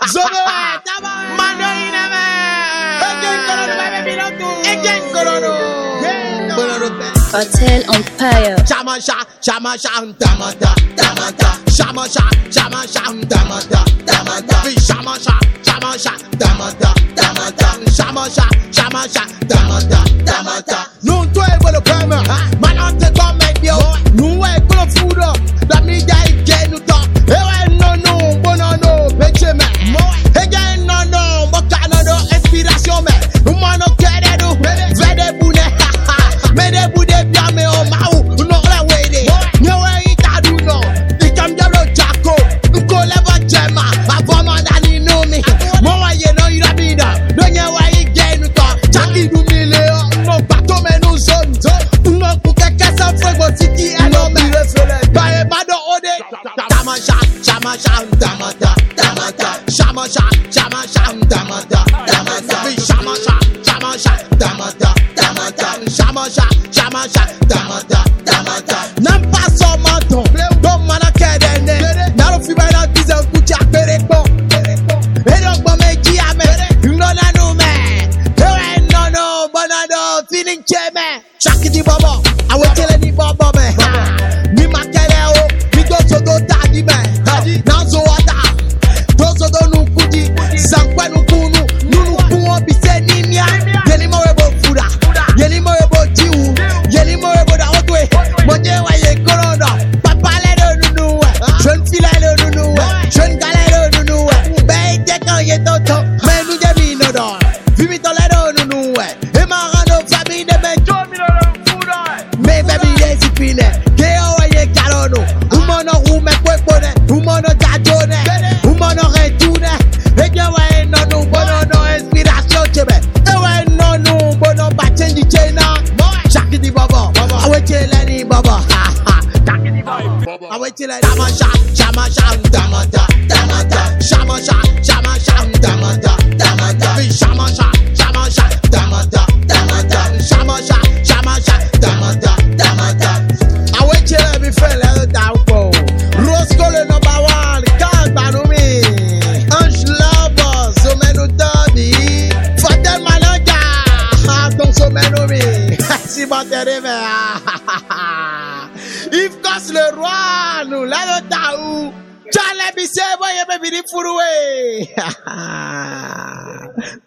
Hotel Empire. Shamasha, shamasha, damata, damata. Shamasha, shamasha, damata, damata. Shamasha, shamasha, damata, damata. Shamasha, shamasha, damata, damata. Non tu è quello per me, ma non te come Dio. Non è quello furo, la mia è che non to. E no, buono no, pece me. E che no, bocano no, ispirazione me. Un mano che no, vede bune. Mede bude biame o mau no la wede nyewe itadu no ikamjalo jako nko leva jema avoma dani no mi mo wa ye no irabida no nyewe igenu to chaki du mile no bato menu zone no ku keke sa frego titi eno me bae mado ode tamasha tamasha tamata tamata shamasha shamasha tamata tamata shamasha shamasha tamata tamata shamasha shamasha tamata tamata nam paso manton do mana kedene na ro fi ba na bize kucha perepo erogbo meji ame no na no me no bonado feeling cheme shakiti bobo awetele ni bobo me ni makele o mi go to do tadi me na zo wata do so do nu kudi sankwe nu kunu nunu kuo bi se ni mia yeni mo webo fura yeni mo webo jiwu yeni mo webo da otwe moje wa ye korondo papa le do nunu we jeune fille le nunu we jeune gale le nunu we be te kan ye toto menu je mi no do vimi to le do nunu we e ma rano famille de me jo mi no fura me baby discipline ke o ye karono umono ume kwepone umono tajone umono retune e je wa no bono no inspiration chebe e wa no bono ba change chena shakidi baba awetele ni baba shakidi baba awetele tamasha shamasha tamata tamata shamasha shamasha tamata tamata shamasha shamasha tamata tamata shamasha shamasha tamata tamata awetele mi fele dawo Roscoe le number 1 kan gbanu mi Ange Lover so menu dadi Fatel Managa don so menu mi si battere me if cause le roi nous la le taou Chale bise boye be biri furuwe